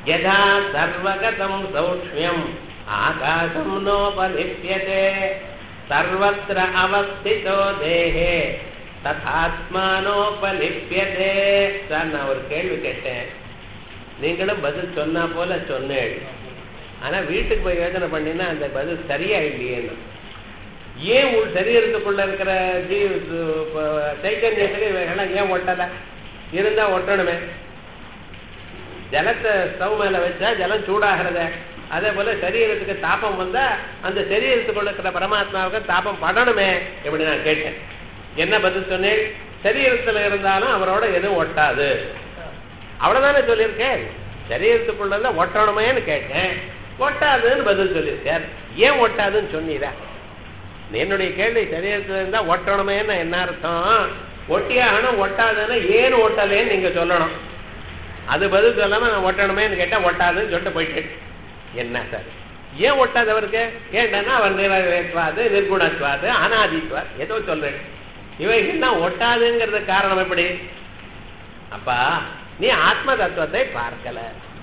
யதா சர்வகதம் சௌக்ஷ்மியம் ஆகாசம் நோபலிப்யதே சர்வத்ர அவஸ்திதோ தேஹே ததாத்மானோபலிப்யதே. சார், நான் ஒரு கேள்வி கேட்டேன், நீங்களும் பதில் சொன்னா போல சொன்னேன். ஆனா வீட்டுக்கு போய் யோசனை பண்ணினா அந்த பதில் சரியா இல்லையேன்னு. ஏன் உள் சரீரத்துக்குள்ள இருக்கிற சைத்தன்யத்துக்கு இவைகள்லாம் ஏன் ஒட்டல? இருந்தா ஒட்டணுமே. ஜலத்தை ஸ்டவ் மேல வச்சா ஜலம் சூடாகிறத, அதே போல சரீரத்துக்கு தாபம் வந்தா அந்த சரீரத்துக்குள்ள இருக்கிற பரமாத்மாவுக்கு தாபம் படணுமே. எப்படி நான் கேட்டேன், என்ன பதில் சொன்னேன்? சரீரத்துல இருந்தாலும் அவரோட எதுவும் ஒட்டாது, அவ்வளவுதானே சொல்லியிருக்கேன். சரீரத்துக்குள்ள ஒட்டணுமேன்னு கேட்டேன், ஒட்டாதுன்னு பதில் சொல்லியிருக்கார். ஏன் ஒட்டாதுன்னு சொன்னீரா? என்னுடைய கேள்வி சரீரத்துல இருந்தா ஒட்டணுமேன்னு என்ன அர்த்தம்? ஒட்டியாகணும், ஒட்டாதுன்னு ஏன் ஒட்டலேன்னு நீங்க சொல்லணும். அது பதில் சொல்லாம நான் ஒட்டணுமேன்னு கேட்டா ஒட்டாதுன்னு சொல்லிட்டு போயிட்டு என்ன சார்? ஏன் ஒட்டாது அவருக்கு? ஏன்னா அவர் நிரஸ்வாது, நிர்குணஸ்வாது, அனாதிஸ்வாது ஏதோ சொல்றேன். இவைகள்லாம் ஒட்டாதுங்கிறது காரணம் எப்படி? அப்பா, நீ ஆத்ம தத்துவத்தை பார்க்கல.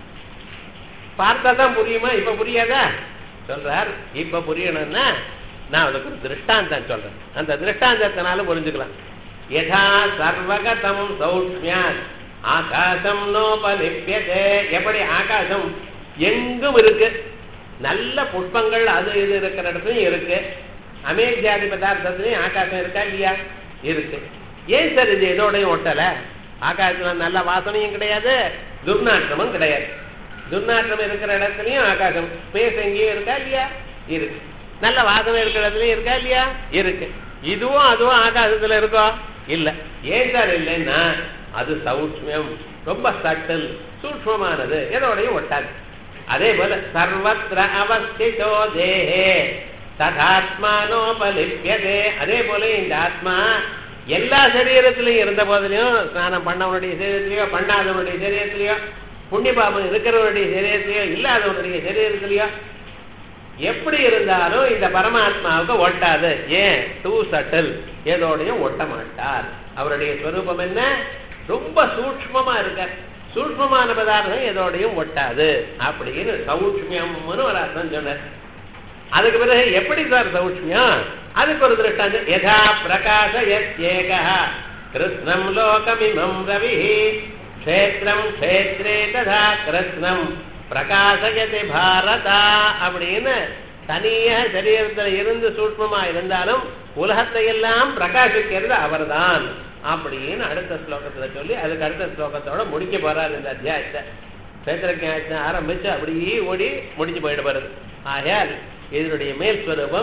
பார்த்தா தான் புரியுமா? இப்ப புரியாதா? சொல்றார், இப்ப புரியணும்னா நான் அதுக்கு ஒரு திருஷ்டாந்தம் சொல்றேன். அந்த திருஷ்டாந்தத்தினால புரிஞ்சுக்கலாம். யதா சர்வகதம் சௌக்ஷ்மியாத் ஆகாசம் நோபலிப்யதே. எப்படி ஆகாசம் எங்கும் இருக்கு, நல்ல புஷ்பங்கள் அது இது இருக்கிற இடத்துலயும் இருக்கு, அமேத்தியாதி பதார்த்தத்திலையும் ஆகாசம் இருக்கா இல்லையா? இருக்கு. ஏன் சார் இது எதோடையும் ஒட்டல? ஆகாசத்துல நல்ல வாசனையும் கிடையாது, துர்நாற்றமும் கிடையாது. துர்நாற்றம் இருக்கிற இடத்துலயும் ஆகாசம், ஸ்பேஸ் எங்கேயும் இருக்கா இல்லையா? இருக்கு. நல்ல வாசனை இருக்கிற இடத்துலயும் இருக்கா இல்லையா? இருக்கு. இதுவும் அதுவும் ஆகாசத்துல இருக்கோ? இல்ல. ஏன் சார் இல்லைன்னா அது சௌஷ்மியம், ரொம்ப சட்டில், சூக்ஷ்மமானது, எதோடையும் ஒட்டாது. அதே போல சர்வத்ர அவஸ்திதோ தேஹே ததாத்மானோபலிப்யதே. அதே போல இந்த ஆத்மா எல்லா சரீரத்திலையும் இருந்த போதிலையும், ஸ்நானம் பண்ணவனுடைய சரீரத்திலையோ பண்ணாதவனுடைய சரீரத்திலையோ, புண்ணியபாபம் இருக்கிறவனுடைய சரீரத்திலையோ இல்லாதவனுடைய சரீரத்திலையோ, எப்படி இருந்தாலும் இந்த பரமாத்மாவுக்கு ஒட்டாது. ஏன்? டூ சட்டில், ஏதோடையும் ஒட்ட மாட்டார். அவருடைய ஸ்வரூபம் என்ன? ரொம்ப சூக்ஷ்மமா இருக்க. சூக்ஷ்மமான பதார்த்தம் எதோடையும் ஒட்டாது அப்படின்னு சௌக்ஷ்மியம்னு ஒரு அர்த்தம் சொன்னார். அதுக்கு பிறகு எப்படி சார் சௌக்ஷ்மியம்? அதுக்கு ஒரு திருஷ்டாந்தம். யதா பிரகாச யத்யேகः கிருஷ்ணம் லோகமிமம் ரவிஹி க்ஷேத்ரம் க்ஷேத்ரே ததா கிருஷ்ணம் பிரகாசயதி பாரதா அப்படின்னு தனியா சரீரத்தில் இருந்து சூக்ஷ்மமா இருந்தாலும் உலகத்தை எல்லாம் பிரகாசிக்கிறது அவர்தான் அப்படின்னு அடுத்த ஸ்லோகத்துல சொல்லி அதுக்கு அடுத்த ஸ்லோகத்தோட முடிக்க போறாரு இந்த அத்தியாயத்தை. சேத்திரஜாயத்தை ஆரம்பிச்சு அப்படியே ஓடி முடிச்சு போயிட்டு போறது. ஆகையால் இதனுடைய மேல் ஸ்வரூபம்